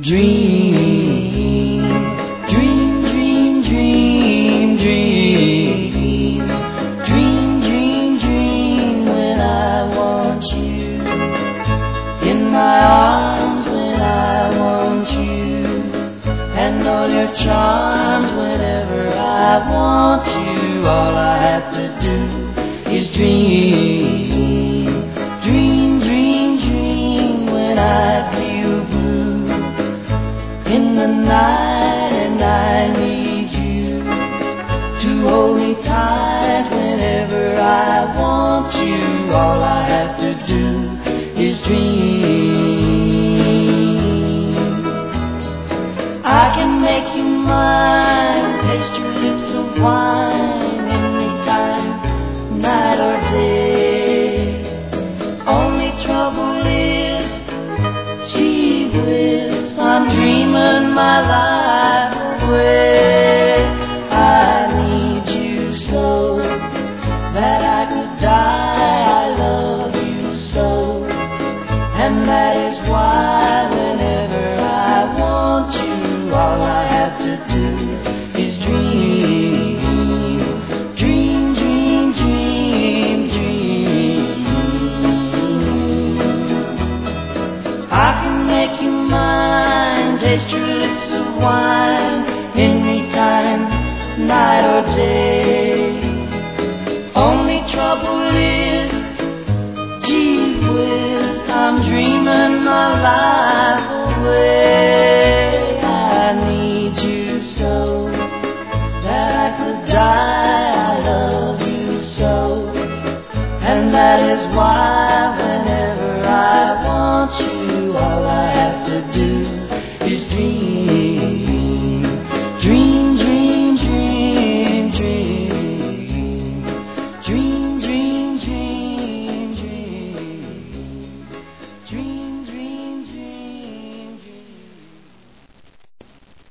Dream, dream, dream, dream, dream. Dream, dream, dream when I want you. In my arms when I want you. And all your charms whenever I want you. All I have to do is dream. Dream, dream, dream when I feel blue in the night and I need you to hold me tight whenever I want you. All I have to do is dream. I can make you mine, taste your lips of wine anytime, night or day. Only trouble is, gee whiz, I'm dreaming my life away. I need you so that I could die. I love you so, and that is why whenever I want you, all I have to do is dream. Dream, dream, dream, dream. I can make you mine, taste your lips of wine anytime, night or day. Only trouble is, gee whiz, I'm dreaming my life away. I need you so that I could die. I love you so, and that is why whenever I want you, all I have to do is dream. Dream, dream, dream, dream. Dream, dream, dream, dream. Dream.